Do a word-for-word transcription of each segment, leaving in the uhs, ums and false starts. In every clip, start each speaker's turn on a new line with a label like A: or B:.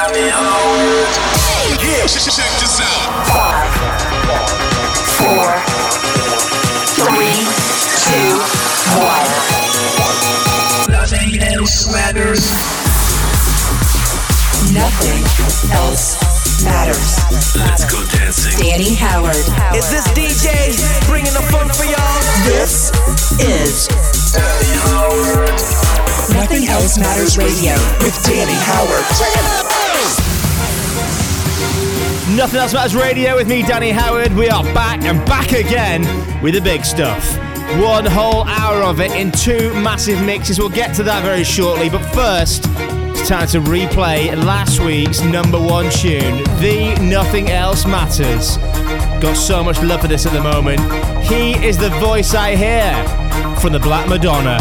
A: Yeah, check this out.
B: Five, four, three, two, one.
A: Nothing else matters.
B: Nothing else matters.
A: Let's go dancing.
B: Danny Howard.
C: Is this D J bringing the fun for y'all?
B: This is
A: Danny Howard.
B: Nothing Else Matters Radio with Danny Howard.
D: Nothing Else Matters Radio with me, Danny Howard. We are back and back again with the big stuff. One whole hour of it in two massive mixes. We'll get to that very shortly. But first, it's time to replay last week's number one tune, The Nothing Else Matters. Got so much love for this at the moment. He is the voice I hear from the Black Madonna.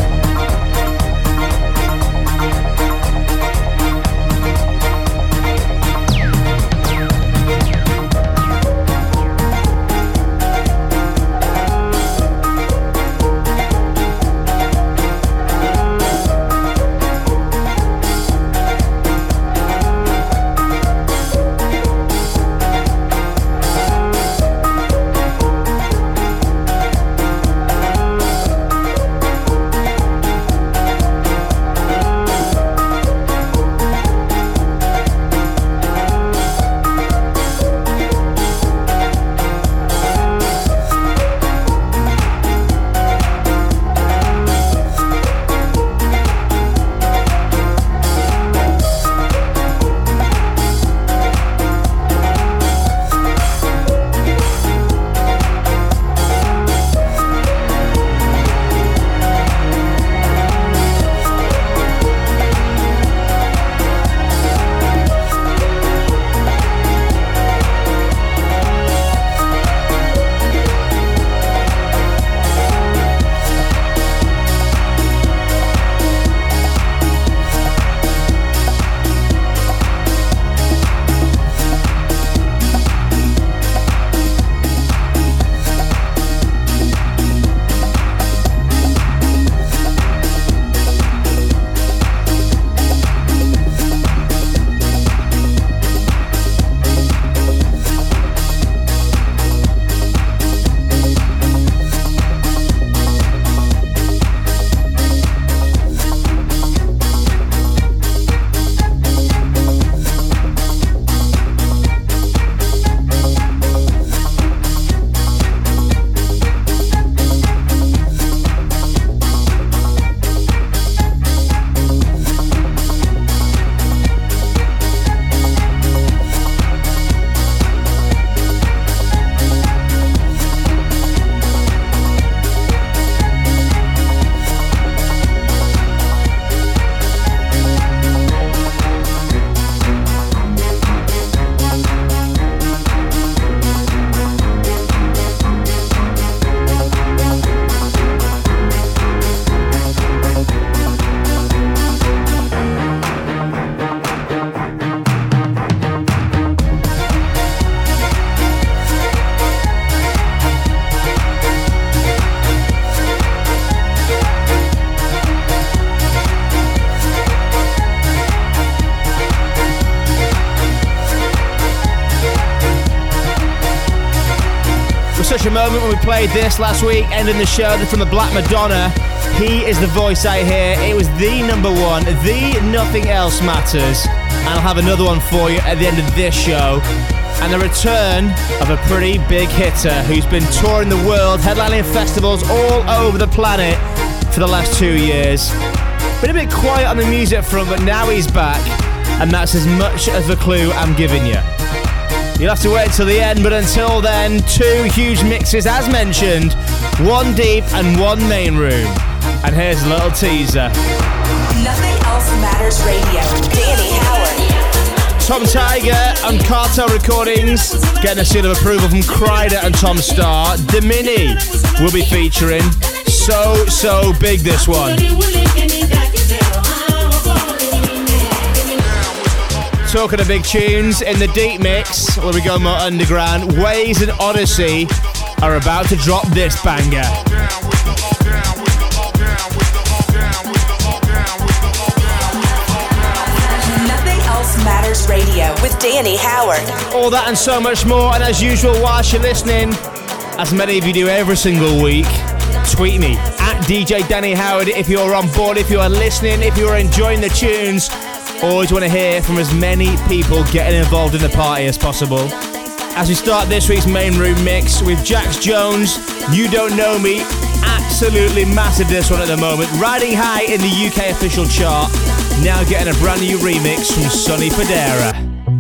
D: Such a moment when we played this last week, ending the show from the Black Madonna. He is the voice I hear. It was the number one, the Nothing Else Matters. And I'll have another one for you at the end of this show. And the return of a pretty big hitter who's been touring the world, headlining festivals all over the planet for the last two years. Been a bit quiet on the music front, but now he's back. And that's as much of a clue I'm giving you. You'll have to wait till the end, but until then, two huge mixes as mentioned, one deep and one main room. And here's a little teaser.
B: Nothing Else Matters Radio. Danny Howard.
D: Tom Tiger on Cartel Recordings, getting a seal of approval from Kryder and Tom Starr. Domini will be featuring. So, so big this one. Talking of big tunes, in the deep mix, where we go more underground, Waze and Odyssey are about to drop this banger.
B: Nothing Else Matters Radio. Danny Howard.
D: All that and so much more. And as usual, whilst you're listening, as many of you do every single week, tweet me at D J Danny Howard if you're on board, if you are listening, if you're enjoying the tunes. Always want to hear from as many people getting involved in the party as possible. As we start this week's main room mix with Jax Jones, You Don't Know Me. Absolutely massive this one at the moment. Riding high in the U K official chart. Now getting a brand new remix from Sonny Fodera.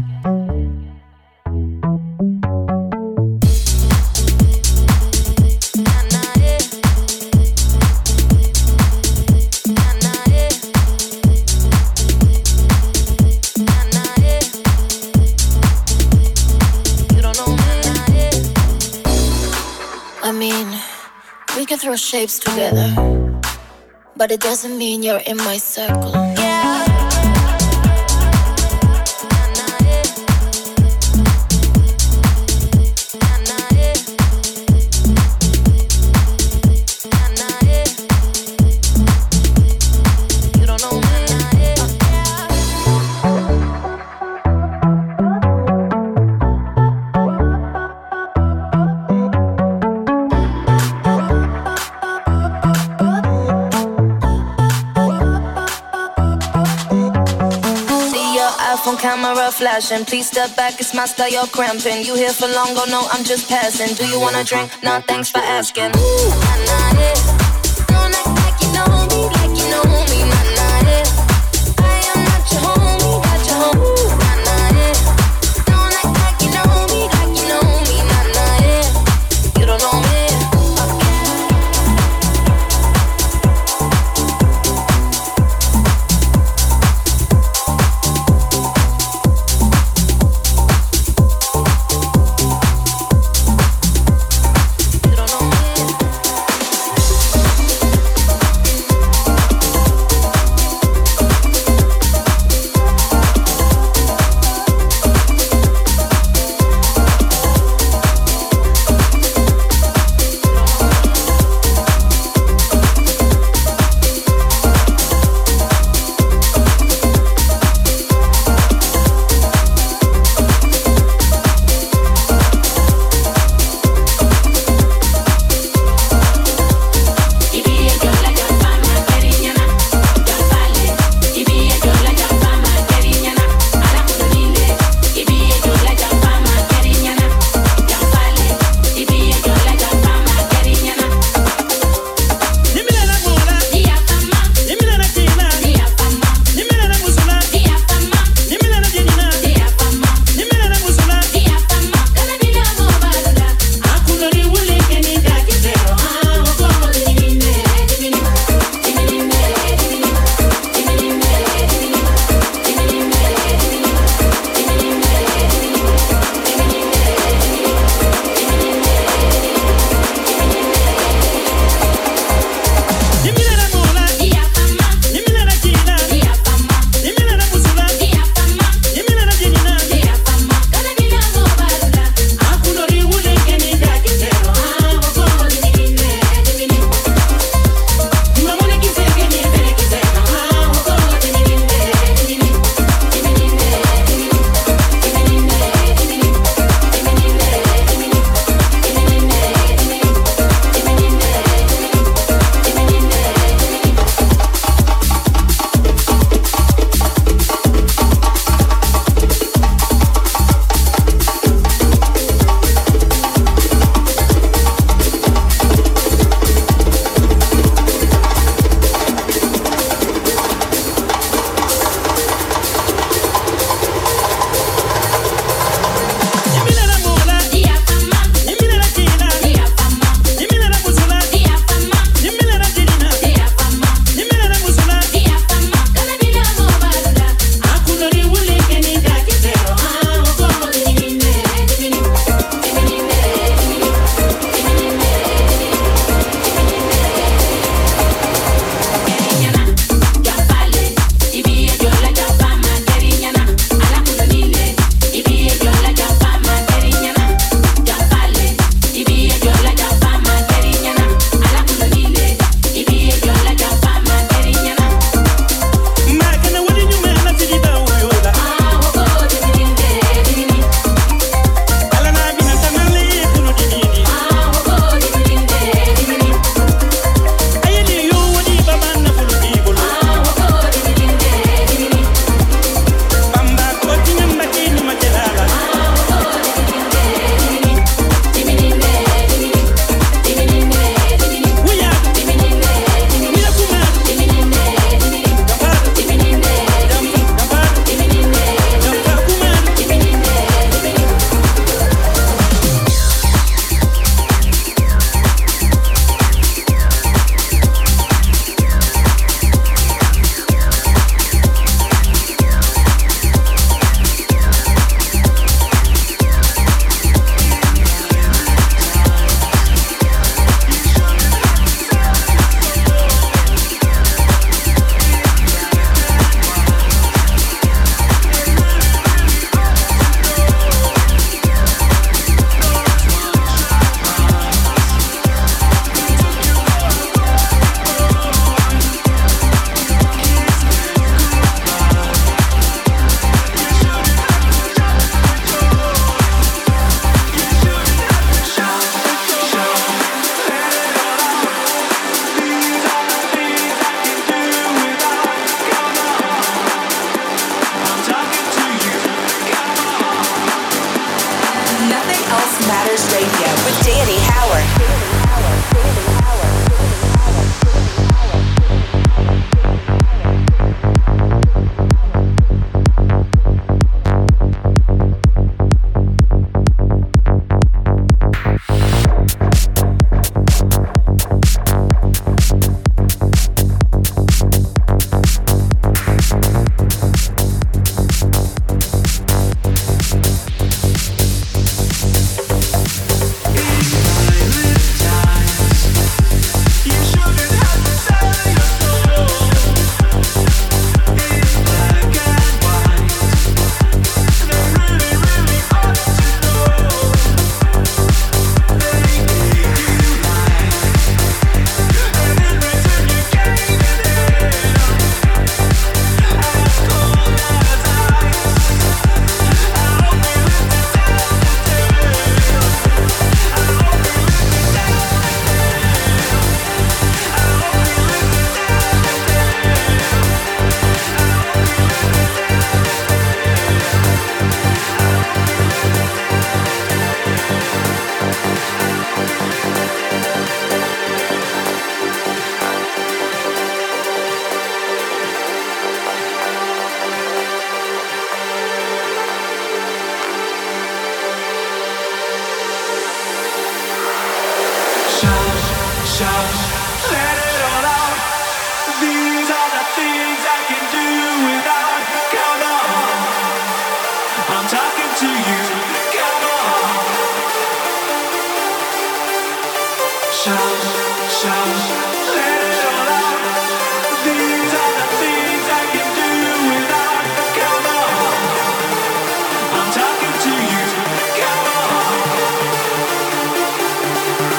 E: Throw shapes together, but it doesn't mean you're in my circle. Yeah. You don't know me. Camera flashing, please step back, it's my style, you're cramping. You here for long, oh no, I'm just passing. Do you wanna drink? Nah, thanks for asking. Ooh, nah, nah, yeah. Don't act like you know me, like you know me, nah, nah, yeah. I am not your homie, got your home. Ooh, nah, nah, yeah. Don't act like you know me, like you know me, nah, nah, yeah. You don't know me.
B: with Danny Howard.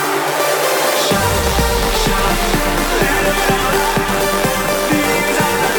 F: These are the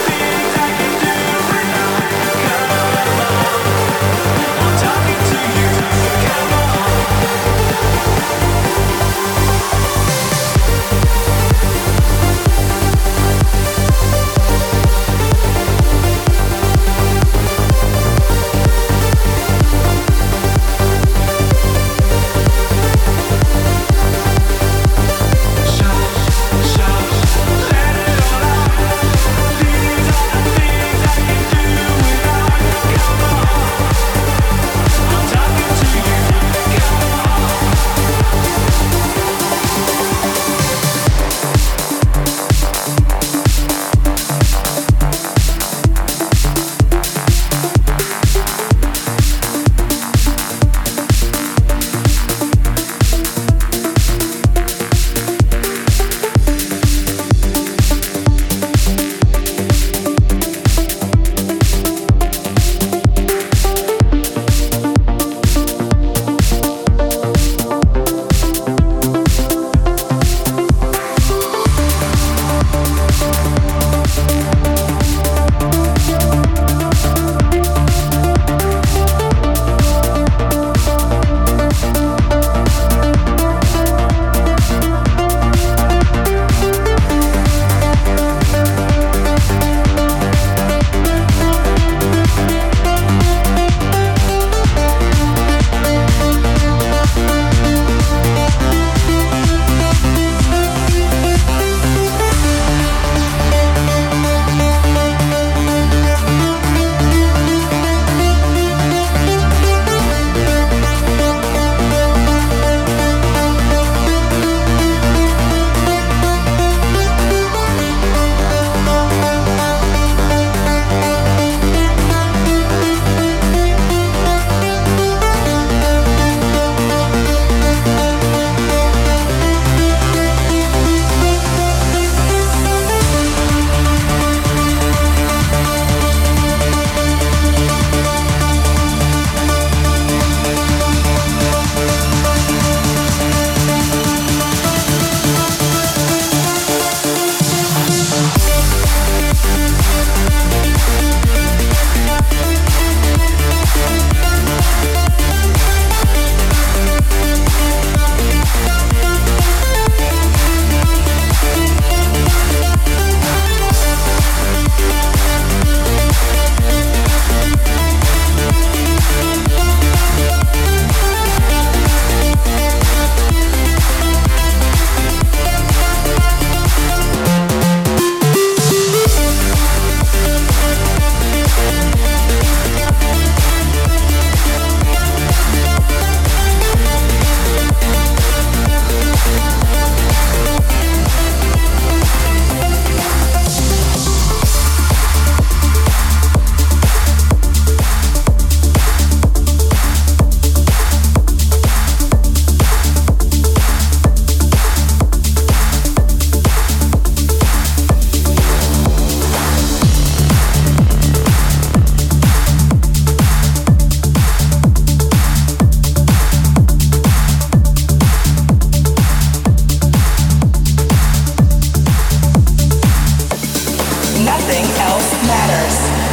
B: Nothing else matters.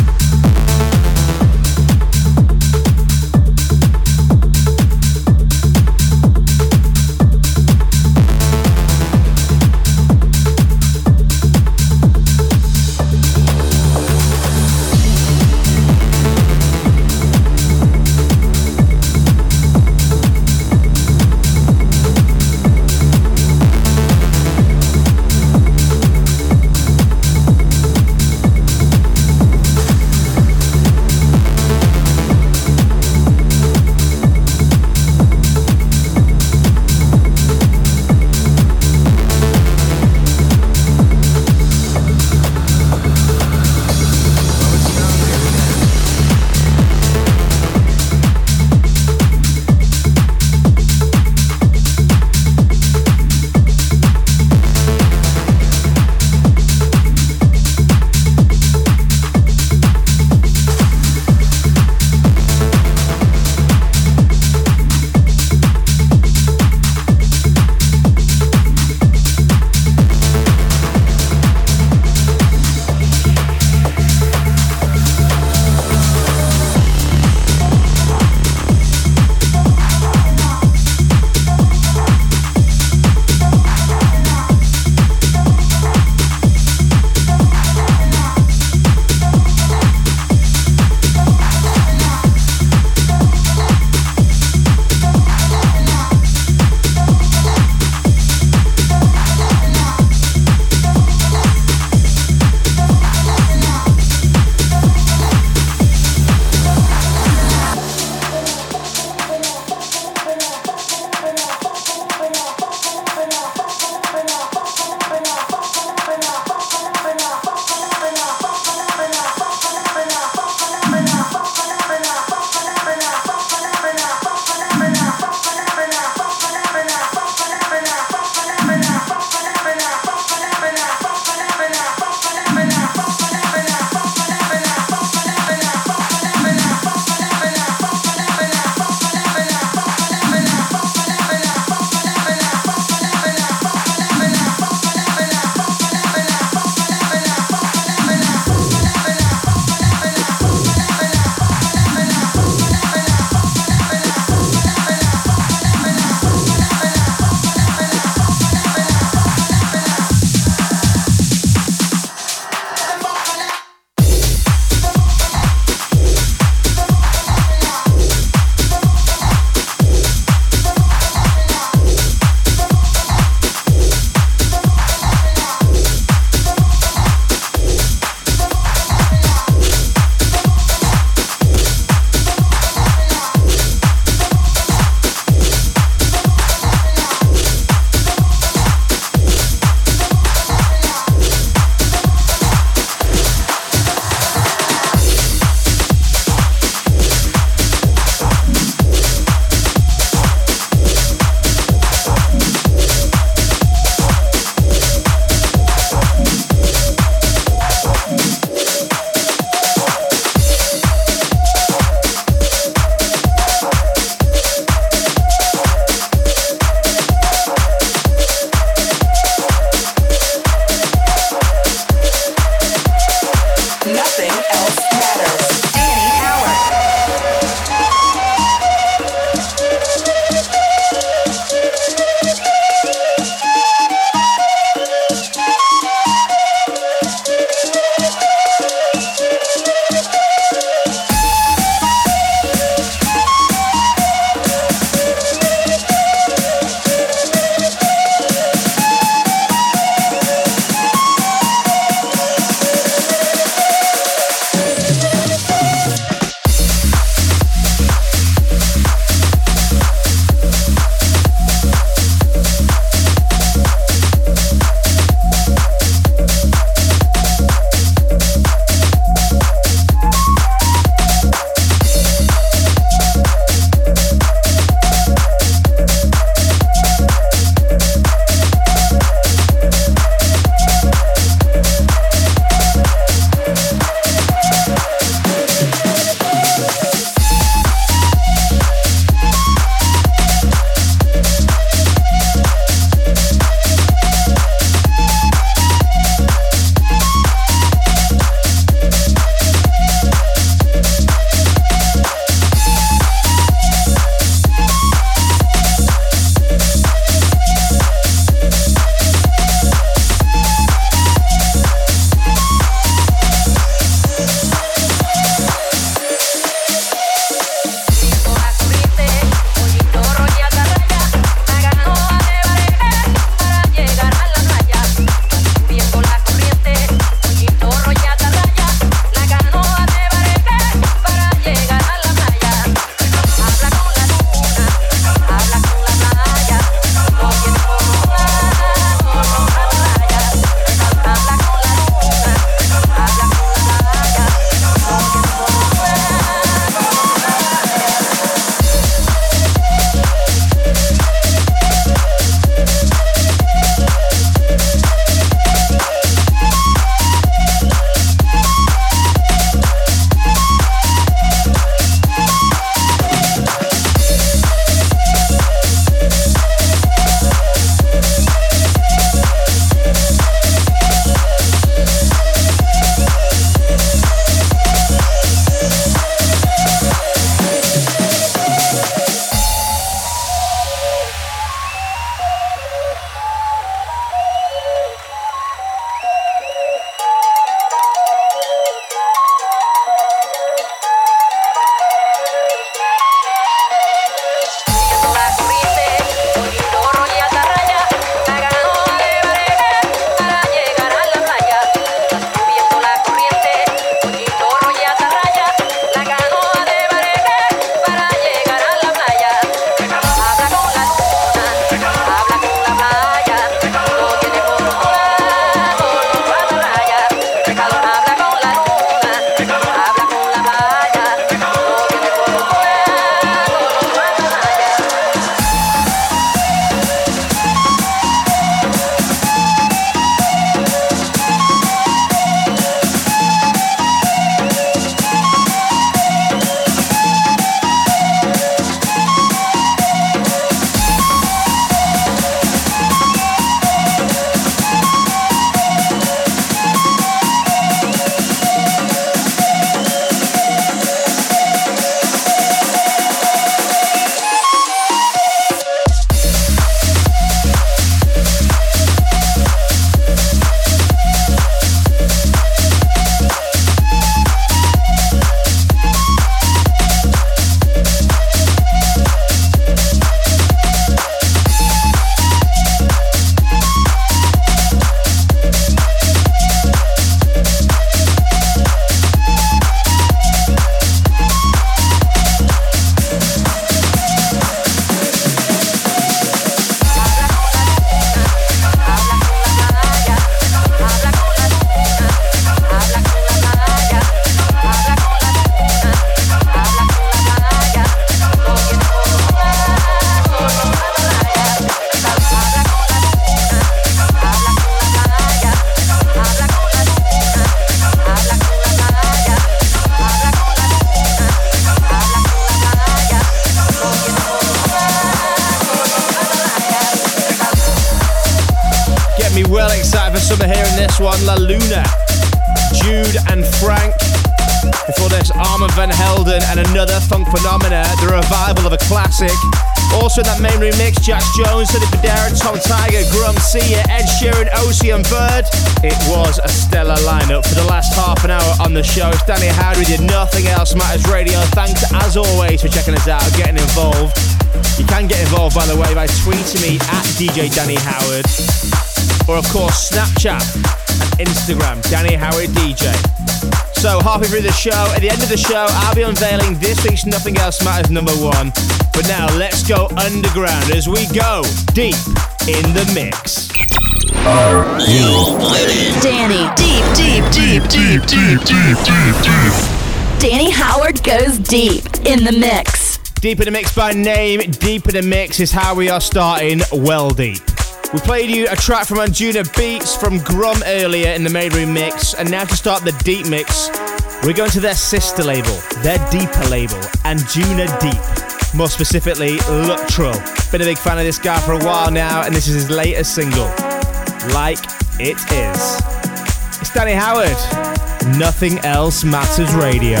D: me well excited for summer here in this one. La Luna, Jude and Frank. Before this, Armand Van Helden and another funk phenomena, the revival of a classic. Also in that main remix, Jax Jones, Sonny Fodera, Tom Tiger, Grum, Sia, Ed Sheeran, Osi and Bird. It was a stellar lineup for the last half an hour on the show. It's Danny Howard with your Nothing Else Matters Radio. Thanks as always for checking us out, getting involved. You can get involved, by the way, by tweeting me at D J Danny Howard, or of course Snapchat and Instagram, Danny Howard D J. So halfway through the show, at the end of the show, I'll be unveiling this week's Nothing Else Matters number one. But now let's go underground as we go deep in the mix.
A: Are you ready?
B: Danny, deep, deep, deep, deep, deep, deep, deep, deep. Danny Howard goes deep in the mix.
D: Deep in the mix by name, Deep in the Mix is how we are starting well deep. We played you a track from Anjuna Beats from Grum earlier in the main room mix, and now to start the deep mix, we're going to their sister label, their deeper label, Anjuna Deep. More specifically, Luttrell. Been a big fan of this guy for a while now, and this is his latest single, Like It Is. It's Danny Howard, Nothing Else Matters Radio.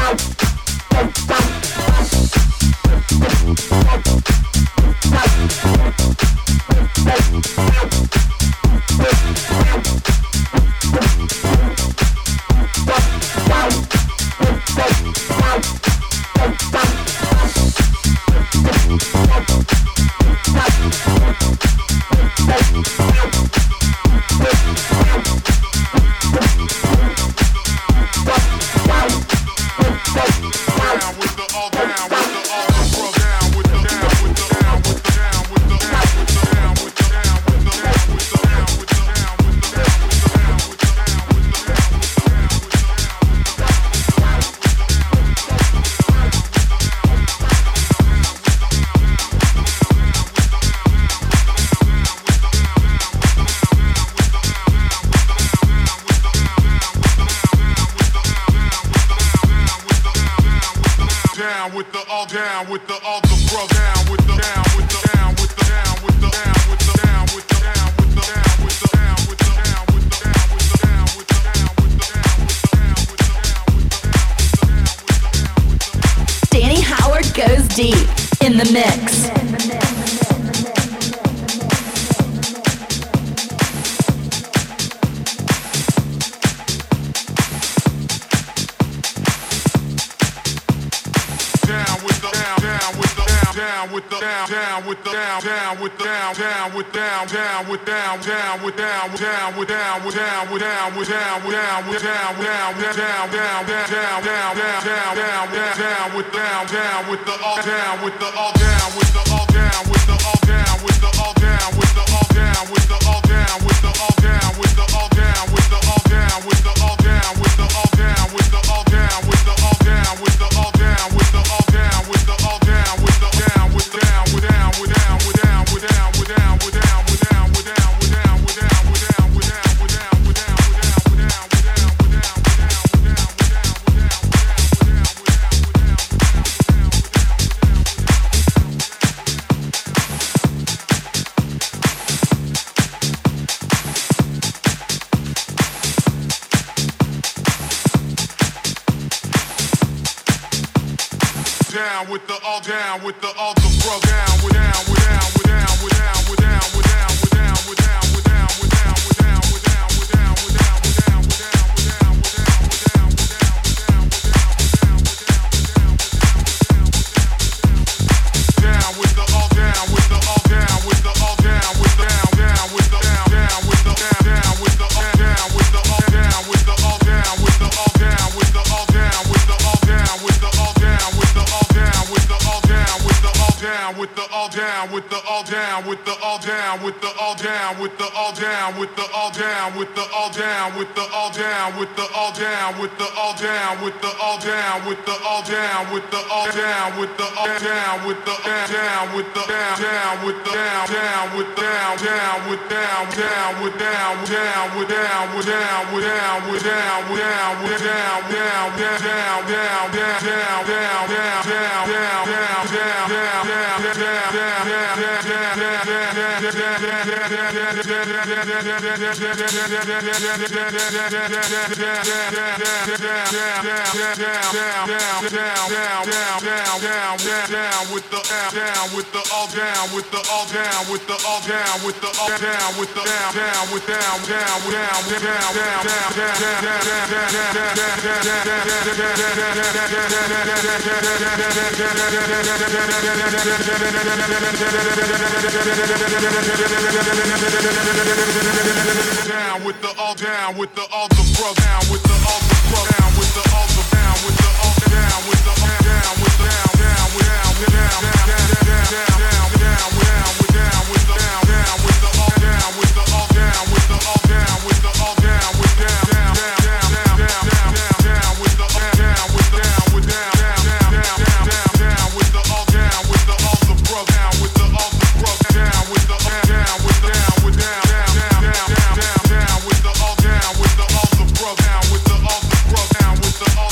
F: Down with the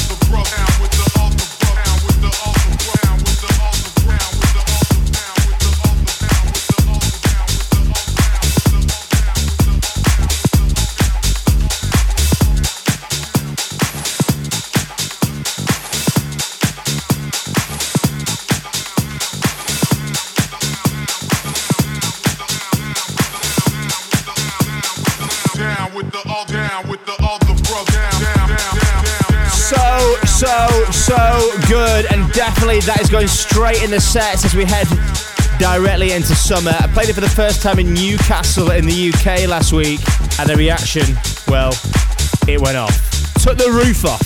D: good, and definitely that is going straight in the sets as we head directly into summer. I played it for the first time in Newcastle in the U K last week, and the reaction, well, it went off. Took the roof off.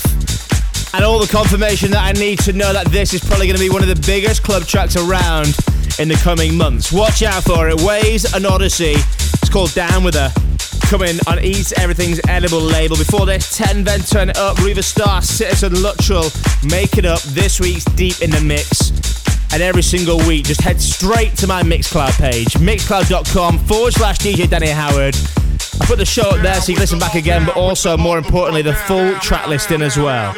D: And all the confirmation that I need to know that this is probably going to be one of the biggest club tracks around in the coming months. Watch out for it. Waze and Odyssey. It's called Down With Her. Coming on Eat Everything's Edible label. Before this, ten Then Turn It Up, Riva Starr, Citizen Luttrell, Make It Up, this week's Deep in the Mix. And every single week, just head straight to my Mixcloud page, mixcloud.com forward slash DJ Danny Howard. I put the show up there so you can listen back again, but also, more importantly, the full track listing as well.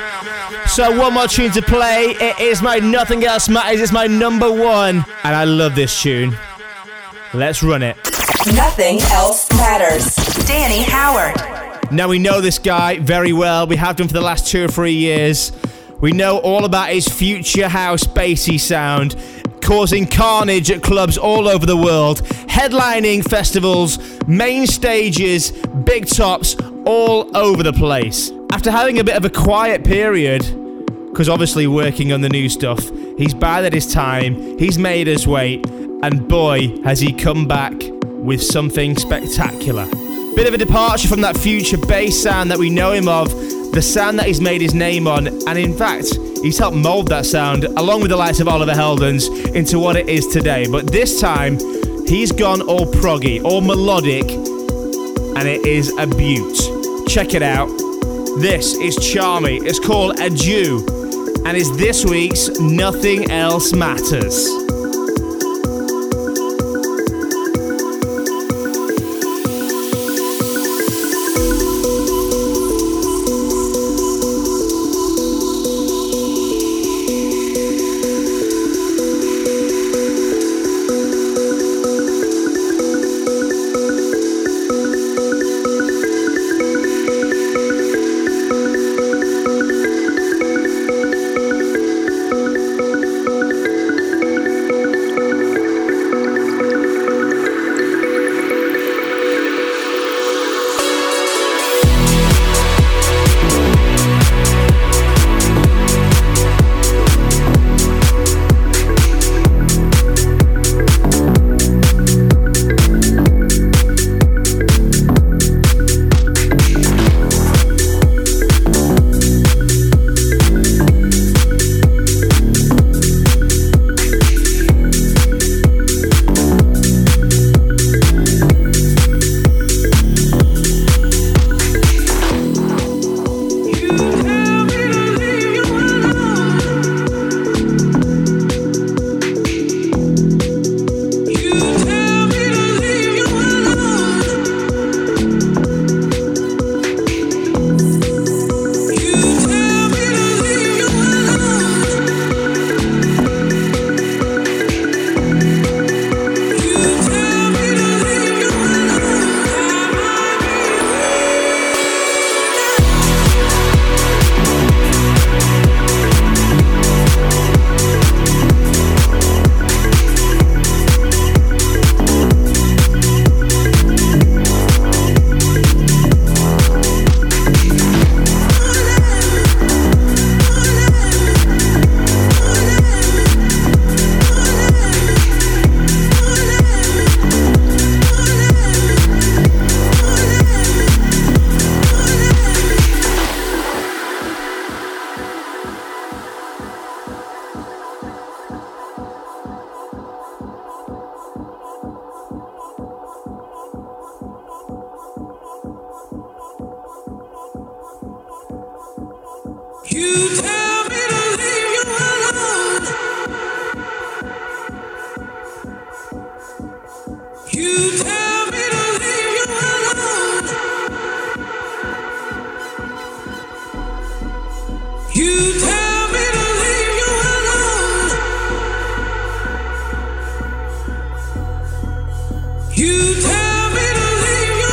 D: So one more tune to play. It is my Nothing Else Matters. It's my number one, and I love this tune. Let's run it.
B: Nothing Else Matters. Danny Howard.
D: Now, we know this guy very well. We have done for the last two or three years. We know all about his future house bassy sound, causing carnage at clubs all over the world, headlining festivals, main stages, big tops, all over the place. After having a bit of a quiet period, because obviously working on the new stuff, he's bided his time, he's made us wait, and boy, has he come back with something spectacular. Bit of a departure from that future bass sound that we know him of, the sound that he's made his name on, and in fact, he's helped mould that sound, along with the likes of Oliver Heldens, into what it is today. But this time, he's gone all proggy, all melodic, and it is a beaut. Check it out. This is Charmy. It's called Adieu, and is this week's Nothing Else Matters.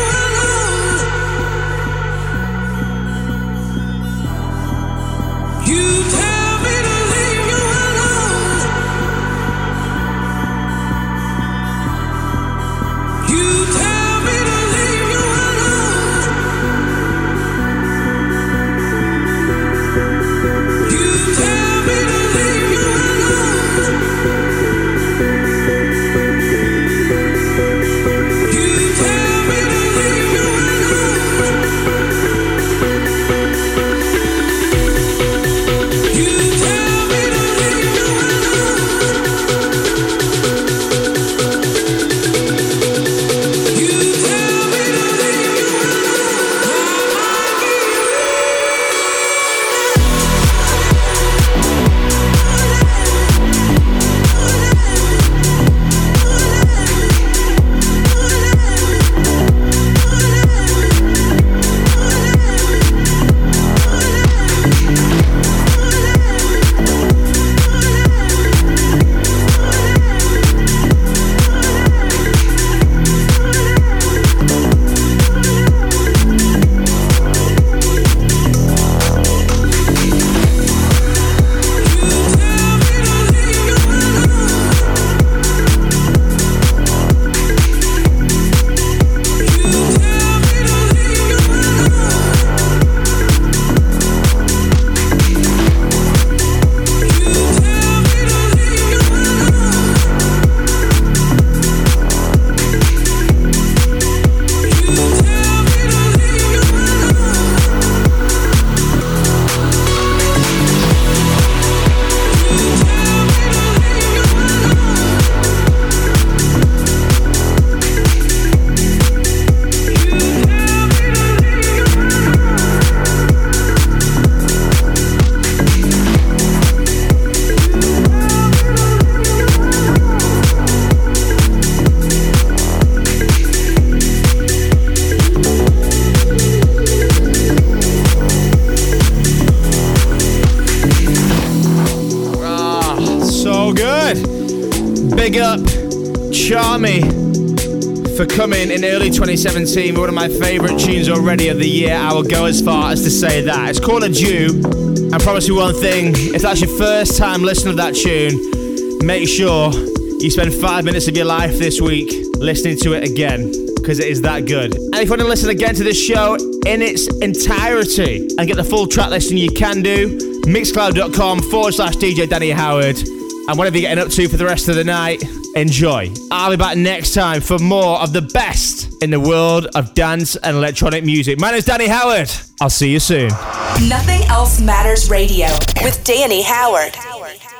F: You
D: so good. Big up Charmy for coming in early twenty seventeen with one of my favourite tunes already of the year. I will go as far as to say that. It's called Adieu. I promise you one thing, if that's your first time listening to that tune, make sure you spend five minutes of your life this week listening to it again, because it is that good. And if you want to listen again to this show in its entirety and get the full track listing, you can do mixcloud.com forward slash DJ Danny Howard. And whatever you're getting up to for the rest of the night, enjoy. I'll be back next time for more of the best in the world of dance and electronic music. My name's Danny Howard. I'll see you soon.
B: Nothing Else Matters Radio with Danny Howard. Howard.